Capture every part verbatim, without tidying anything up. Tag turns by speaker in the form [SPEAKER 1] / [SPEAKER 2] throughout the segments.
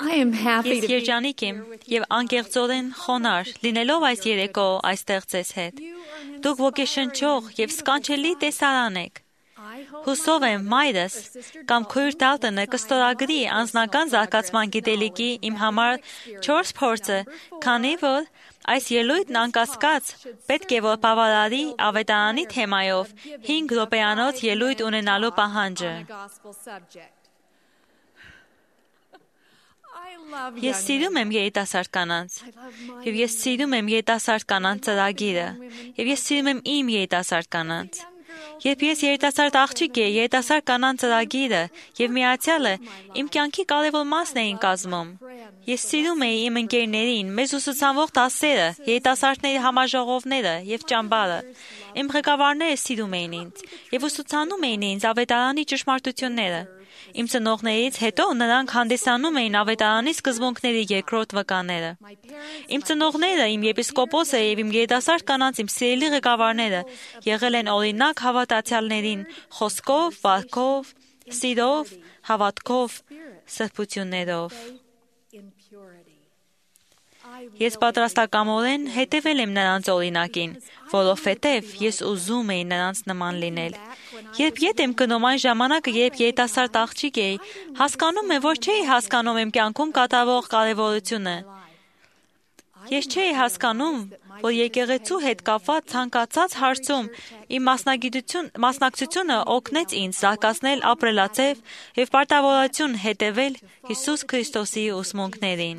[SPEAKER 1] I am happy
[SPEAKER 2] Ես
[SPEAKER 1] to be
[SPEAKER 2] երջանիկ եմ եւ անկեղծորեն խոնարհ լինելով այս երեկո այստեղ ձեզ հետ։ Դուք ոգեշնչող եւ սքանչելի տեսարան եք։ Հուսով եմ մայրս կամ քույր Դալտոնը կստորագրի անձնական զարգացման գիտելիքի իմ համար չորս փորձը, քանի որ այս ելույթն անկասկած պետք է որ բավարարի ավետարանի թեմայով հինգ րոպեանոց ելույթ ունենալու պահանջը։ Ես սիրում եմ երիտասարդ կանանց, եւ ես սիրում եմ երիտասարդ կանանց ծրագիրը, եւ ես սիրում եմ իմ երիտասարդ կանանց։ Երբ ես երիտասարդ աղջիկ էի, երիտասարդ կանանց ծրագիրը եւ միացյալը իմ կյանքի կարևոր մասն էին կազմում։ Ես սիրում էի իմ ընկերներին, մեզ ուսուցանող դասերը, երիտասարդների համաժողովները եւ ճամբարը։ Իմ ղեկավարները սիրում էին ինձ եւ ուսուցանում էին ինձ ավետարանի ճշմարտությունները։ Իմ ծնողներից հետո նրանք հանդիսանում էին ավետարանի սկզբունքների երկրորդ վկաները։ Իմ ծնողները, իմ եպիսկոպոսը եւ իմ երիտասարդ կանանց իմ սիրելի ղեկավարները եղել են օրինակ հավատացյալներին խոսքով, վարքով, սիրով, հավատքով, սրբություններով։ Ես պատրաստակամորեն հետևել եմ նրանց օրինակին, որովհետև ես ուզում էի նրանց նման լինել։ Երբ ետ եմ գնում այն ժամանակը, երբ երիտասարդ աղջիկ էի, հասկանում եմ, որ չէի հասկանում իմ կյանքում կատարվող կարևորությունը։ Ես չէի հասկանում, որ եկեղեցու հետ կապված ցանկացած հարցում իմ մասնակցությունը օգնեց ինձ զարգացնել ապրելաձև եւ պարտավորություն հետևել Հիսուս Քրիստոսի ուսմունքներին։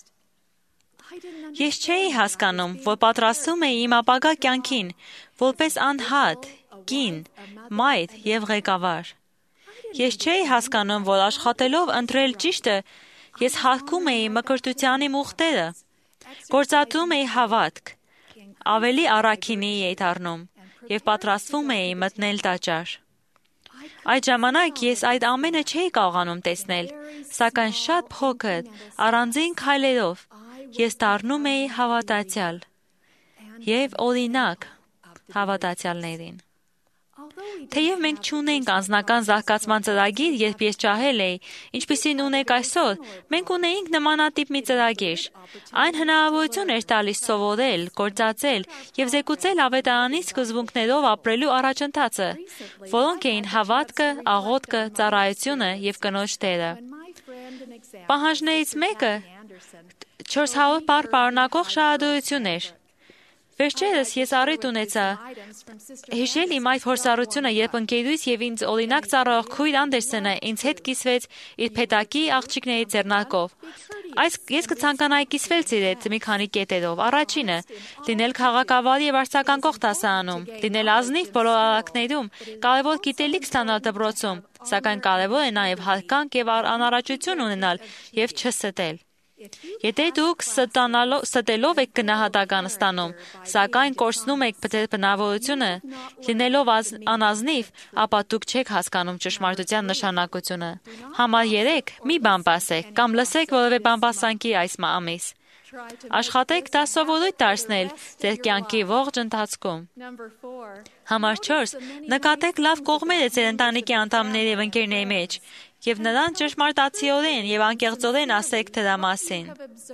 [SPEAKER 2] Ես չէի հասկանում, որ պատրաստում էի իմ ապագա կյանքին, որպես անհատ, կին, մայր եւ ղեկավար։ Ես չէի հասկանում, որ աշխատելով ընտրել ճիշտը, ես հարգում էի մկրտության իմ ուխտերը, գործադրում էի հավատք, ավելի առաքինի էի դառնում եւ պատրաստվում էի մտնել տաճար։ Այդ ժամանակ ես այդ ամենը չէի կարողանում տեսնել, սակայն շատ փոքր, առանձին քայլերով ես դառնում էի հավատացյալ եւ օրինակ հավատացյալներին։ Թեև մենք չունենք անձնական զարգացման ծրագիր, երբ ես ճահել էի, ինչպիսին ունենք այսօր, մենք ունեինք նմանատիպ մի ծրագիր։ Այն հնարավորություն էր տալիս սովորել, գործածել եւ զեկուցել ավետարանի սկզբունքներով ապրելու առաջընթացը, որոնք էին հավատքը, աղոթքը, ծառայությունը եւ կնոջ դերը։ Պահանջներից մեկը չորս հարյուր բառ պարունակող շահադրություն էր։ Վերջերս ես առիթ ունեցա հիշել իմ այդ փորձառությունը, երբ ընկերուհիս եւ ինձ օրինակ ծառայող քույր Անդերսոնը ինձ հետ կիսվեց իր փեթակի աղջիկների ձեռնարկով։ Այս ես կցանկանայի կիսվել ձեր հետ մի քանի կետերով։ Առաջինը՝ լինել քաղաքավարի եւ արձագանքող դասարանում, լինել ազնիվ բոլոր արարքներում, կարևոր գիտելիք ստանալ դպրոցում, սակայն կարևոր է նաեւ հարգանք եւ անառաջություն ունենալ եւ չստել։ Եթե դուք ստելով եք գնահատական ստանում, սակայն կորցնում եք ձեր բնավորությունը, լինելով անազնիվ, ապա դուք չեք հասկանում ճշմարտության նշանակությունը։ Համար երեք մի բան ասեք կամ լսեք որևէ բամբասանքի այս ամիս։ Աշխատեք դա սովորույթ դարձնել ձեր կյանքի ողջ ընթացքում։ Համար չորս, նկատեք լավ կողմերը ձեր ընտանիքի անդամների եւ ընկերների մեջ եւ նրան ճշմարտացիորեն եւ անկեղծորեն ասեք դրա մասին։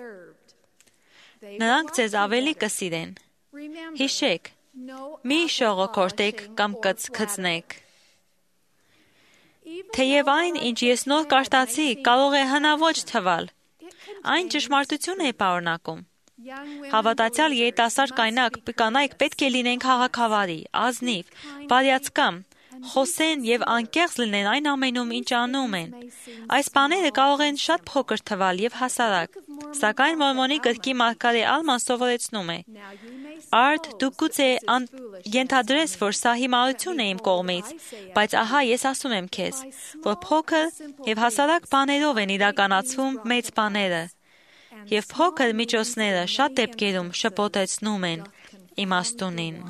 [SPEAKER 2] Նրանք ձեզ ավելի կսիրեն։ Հիշեք, մի շողոքորտեք կամ կծկծնեք։ Թեև այն, ինչ ես նոր կարտացի, կարող է հնաոճ թվալ, այն ճշմարտություն է պարունակում։ Հավատացյալ երիտասարդ կանայք պետք է լինեն քաղաքավարի, ազնիվ, բարյացկամ, խոսեն եւ անկեղծ լինեն այն ամենում, ինչ անում են։ Այս բաները կարող են շատ փոքր թվալ եւ հասարակ, սակայն Մորմոնի գրքի մարգարե Ալման սովորեցնում է. Արդ դու գուցե ենթադրես, որ սա հիմարություն է իմ կողմից, բայց ահա ես ասում եմ քեզ, որ փոքր եւ հասարակ բաներով են իրականացվում մեծ բաները, եւ փոքր միջոցները շատ դեպքերում շփոթեցնում են իմաստունին։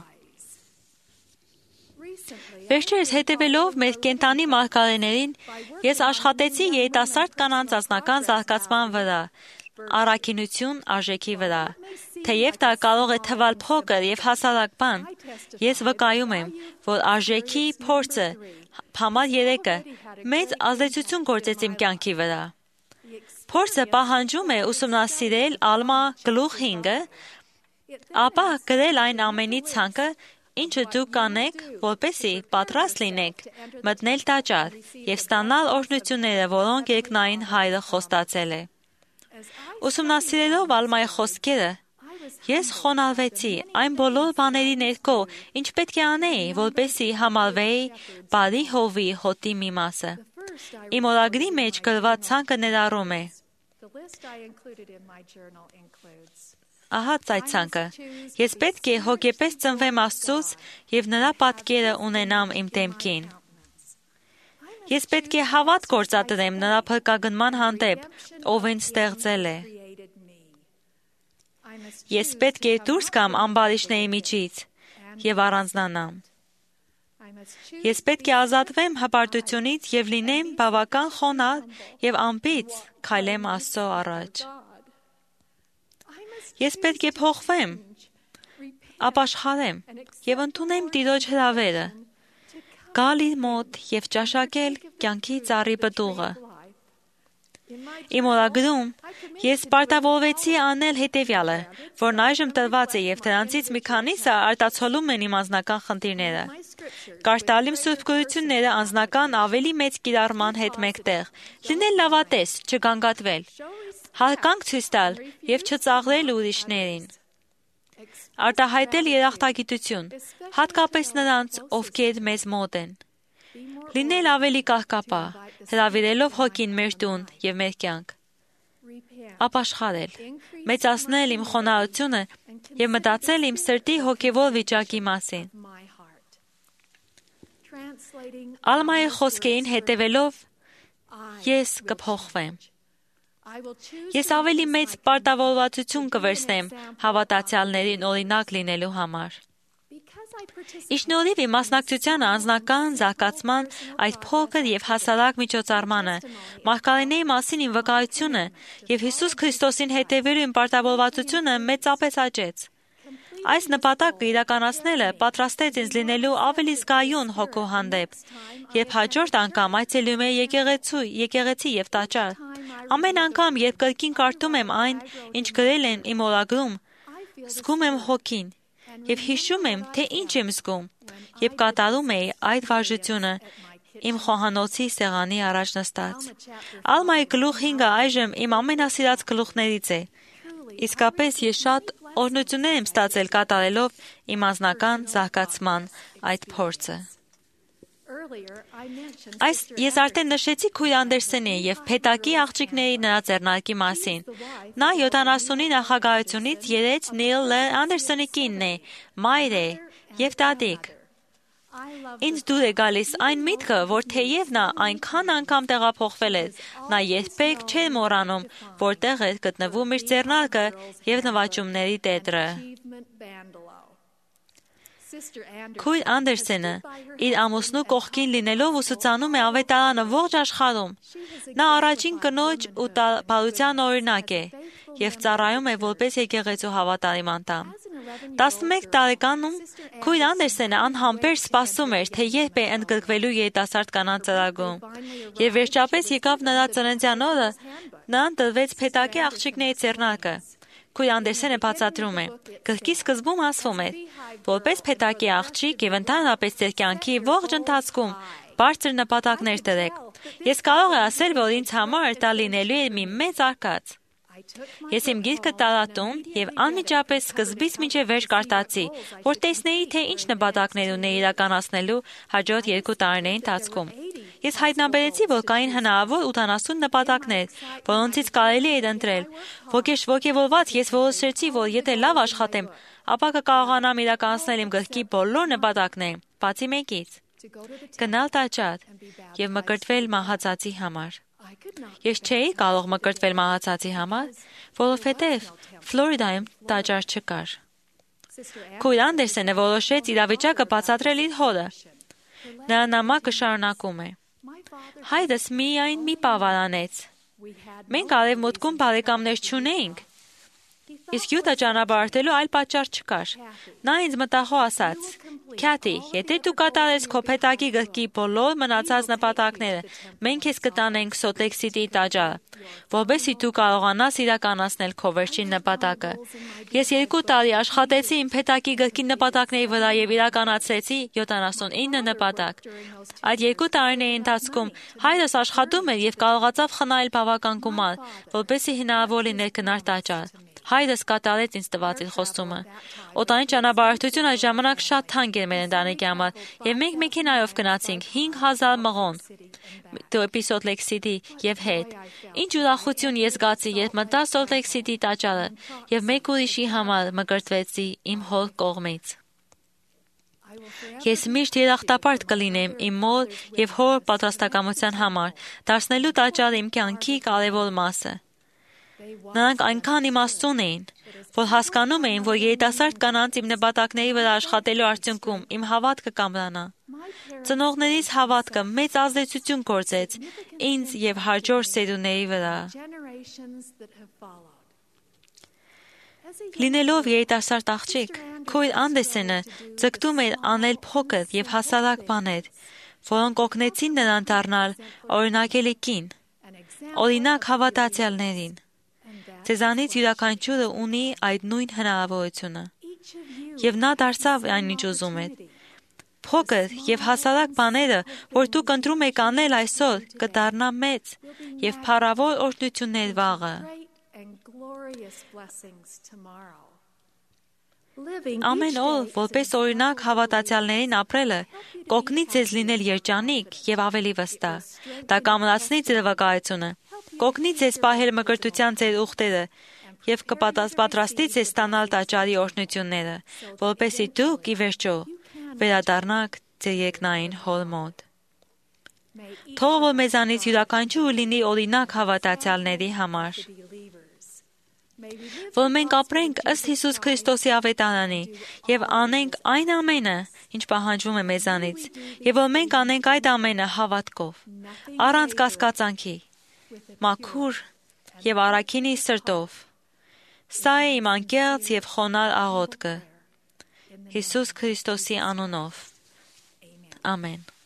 [SPEAKER 2] Վերջերս հետևելով մեր կենտանի մարգարեներին, ես աշխատեցի երիտասարդ կանանց անձնական զարգացման վրա, առաքինություն արժեքի վրա։ Թեև դա կարող է թվալ փոքր եւ հասարակ բան, ես վկայում եմ, որ արժեքի փորձը, համար երեքը, մեծ ազդեցություն գործեց իմ կյանքի վրա։ Փորձը պահանջում է ուսումնասիրել ալմա գլուխ հինգը, ապա գրել այն ամենի ցանկը, ինչը դուք կանեք, որպեսզի պատրաստ լինեք մտնել տաճար եւ ստանալ օրհնությունները, որոնք երկնային Հայրը խոստացել է։ Ուսումնասիրելով ալմայի խոսքերը, ես խոնարհվեցի այն բոլոր բաների ներքո, ինչ պետք է անեի, որպեսզի համարվեի բարի հովի հոտի մի մասը։ Իմ օրագրի մեջ գրված ցանկը ներառում է. Ահա այդ ցանկը. Ես պետք է հոգեպես ծնվեմ Աստծուց եւ նրա պատկերը ունենամ իմ դեմքին։ Ես պետք է հավատ գործադրեմ նրա փրկագնման հանդեպ, ով ինձ ստեղծել է։ Ես պետք է դուրս գամ ամբարիշտների միջից եւ առանձնանամ։ Ես պետք է ազատվեմ հպարտությունից եւ լինեմ բավական խոնարհ եւ անպիծ քայլեմ Աստծո առաջ։ Ես պետք է փոխվեմ, ապաշխարեմ եւ ընդունեմ Տիրոջ հրավերը, գալ իր մոտ եւ ճաշակել կյանքի ծառի պտուղը։ Իմ օրագրում ես պարտավորվեցի անել հետևյալը, որն այժմ տրված է եւ դրանցից մի քանիսը արտացոլում են իմ անձնական խնդիրները։ Կարտալ իմ սուրբ գորությունները անձնական ավելի մեծ կիրառման հետ մեկտեղ, լինել լավատես, չգանգատվել, հարգանք ցույց տալ եւ չծաղրել ուրիշներին։ Արտահայտել երախտագիտություն, հատկապես նրանց, ովքեր մեզ մոտ են։ Լինել ավելի կահկապահ, հրավիրելով հոգին մեր տուն եւ մեր կյանք։ Ապաշխարել, մեծացնել իմ խոնարհությունը եւ մտածել իմ սրտի հոգեվոր վիճակի մասին։ Ալմայի խոսքերին հետևելով ես կփոխվեմ։ Ես ավելի մեծ պարտավորվածություն կվերցնեմ հավատացյալներին օրինակ լինելու համար։ Իշնորհիվ իմ մասնակցությանը անձնական զարգացման այդ փոքր եւ հասարակ միջոցառմանը, մարգարեների մասին իմ վկայությունը եւ Հիսուս Քրիստոսին հետևելու իմ պարտավորվածությունը մեծապես աճեց։ Այս նպատակը իրականացնելը պատրաստեց ինձ լինելու ավելի զգայուն հոգու հանդեպ, երբ հաջորդ անգամ այցելում եմ եկեղեցու, եկեղեցի եւ տաճար։ Ամեն անգամ, երբ կրկին կարդում եմ այն, ինչ գրել են իմ օրագրում, զգում եմ հոգին եւ հիշում եմ, թե ինչ եմ զգում, եւ կատարում էի այդ վարժությունը իմ խոհանոցի սեղանի առաջ նստած։ Ալմայի գլուխ հինգը այժմ իմ ամենասիրած գլուխներից է։ Իսկապես ես շատ օրհնություններ եմ ստացել կատարելով իմ անձնական զարգացման այդ փորձը։ Այս ես արդեն նշեցի Քույր Անդերսենի եւ Փեթակի աղջիկների նրա ձեռնարկի մասին։ Նա յոթանասունի նախագահությունից երեց Նիլ Լ. Անդերսոնի կինն է, մայր է եւ տատիկ։ Ինձ դուր է գալիս այն միտքը, որ թեև նա այնքան անգամ տեղափոխվել էր, նա երբեք չէր մոռանում, որտեղ էր գտնվում իր ձեռնարկը եւ նվաճումների տետրը։ Քույր Անդերսենը իր ամուսնու կողքին լինելով ուսուցանում է ավետարանը ողջ աշխարհում։ Նա առաջին կնոջ ու բարության օրինակ է եւ ծառայում է որպես եկեղեցու հավատարիմ անդամ։ տասնմեկ տարեկանում Քույր Անդերսենը անհամբեր սպասում էր, թե երբ է ընդգրկվելու երիտասարդ կանանց ծրագրում։ Եվ վերջապես եկավ նրա ծննդյան օրը, նրան տրվեց Փեթակի աղջիկների ձեռնարկը։ Քույր Անդերսենը բացատրում է. Գրքի սկզբում ասվում էր, որպես Փեթակի աղջիկ եւ ընդհանրապես ձեր կյանքի ողջ ընթացքում բարձր նպատակներ դրեք։ Ես կարող եմ ասել, որ ինձ համար դա լինելու է մի մեծ արկած։ Ես իմ գիրքը տարատում եւ անմիջապես սկզբից մինչեւ վերջ կարդացի, որ տեսնեի, թե ինչ նպատակներ ունեի իրականացնելու հաջորդ երկու տարիների ընթացքում։ Ես հայտնաբերեցի, որ կային հնարավոր ութանասուն նպատակներ, որոնցից կարելի էր ընտրել։ Ոգևորված ես որոշեցի, որ եթե լավ աշխատեմ, ապա կկարողանամ իրականացնել իմ գրքի բոլոր նպատակները, բացի մեկից՝ գնալ տաճար եւ մկրտվել մահացածի համար։ Ես չէի կարող մկրտվել մահացածի համար, որովհետև Ֆլորիդայում տաճար չկար։ Քույր Անդերսենը որոշեց իրավիճակը բացատրել իր հորը։ Նրա նամակը շարունակում է. Հայրս միայն մի բավ արանեց։ Մենք արևմուտքում բարեկամներ չունեինք։ Իսկ Յուտա ճանապարհորդելու այլ պատճառ չկար։ Նա ինձ մտախոհ ասաց. «Քյաթի, եթե դու կատարես քո փեթակի գլխի բոլոր մնացած նպատակները, մենք քեզ կտանենք Սոլտ Սիթիի տաճարը, որովհետեւ դու կարողանաս իրականացնել քո վերջին նպատակը»։ Ես երկու տարի աշխատեցի իմ փեթակի գլխի նպատակների վրա եւ իրականացրեցի յոթանասունինը նպատակ։ Այդ երկու տարիների ընթացքում հայրս աշխատում էր եւ կարողացավ խնայել բավական գումար, որպեսզի հնարավոր լիներ գնալ տաճար։ Հայրս կատարեց ինձ տված իր խոստումը։ Օտանի ճանապարհորդությունը այդ ժամանակ շատ թանկ էր մեր ընտանիքի համար, եւ մենք մեքենայով գնացինք հինգ հազար մղոն դեպի Սոլտ Սիթի եւ հետ։ Ինչ ուրախություն ես զգացի, երբ մտա Սոլտ Սիթի տաճարը եւ մեկ ուրիշի համար մկրտվեցի իմ հոր կողմից։ Ես միշտ երախտապարտ կլինեմ իմ մոր եւ հոր պատրաստակամության համար, դարձնելու տաճարը իմ կյանքի կարևոր մասը։ Նրանք այնքան իմաստուն էին, որ հասկանում էին, որ երիտասարդ կանանց իմ նպատակների վրա աշխատելու արդյունքում իմ հավատքը կամրանա։ Ծնողներիս հավատքը մեծ ազդեցություն գործեց ինձ եւ հաջորդ սերունդների վրա։ Լինելով երիտասարդ աղջիկ, Քույր Անդերսենը ձգտում էր անել փոքր եւ հասարակ բաներ, որոնք օգնեցին նրան դառնալ օրինակելի կին, օրինակ հավատացյալներին։ Ձեզանից յուրաքանչյուրը ունի այդ նույն հնարավորությունը, եւ նա դարձավ այն ինչ ուզում էր։ Փոքր եւ հասարակ բաները, որ դուք ընտրում եք անել այսօր, կդառնա մեծ եւ փառավոր օրհնություններ վաղը։ Ամեն օր, որպես օրինակ հավատացյալներին ապրելը, կօգնի ձեզ լինել երջանիկ եւ ավելի վստահ։ Դա կամրացնի ձեր վկայությունը, կօգնի ձեզ պահել մկրտության ձեր ուխտերը եւ կպատրաստի ձեզ ստանալ տաճարի օրհնությունները, որպեսզի դուք ի վերջո վերադառնաք ձեր երկնային հոր մոտ։ Թող որ մեզանից յուրաքանչյուրը լինի օրինակ հավատացյալների համար։ Որ մենք ապրենք ըստ Հիսուս Քրիստոսի ավետարանի եւ անենք այն ամենը, ինչ պահանջվում է մեզանից, եւ որ մենք անենք այդ ամենը հավատքով, առանց կասկածանքի, մաքուր եւ առաքինի սրտով։ Սա է իմ անկեղծ եւ խոնարհ աղոթքը Հիսուս Քրիստոսի անունով։ Ամեն։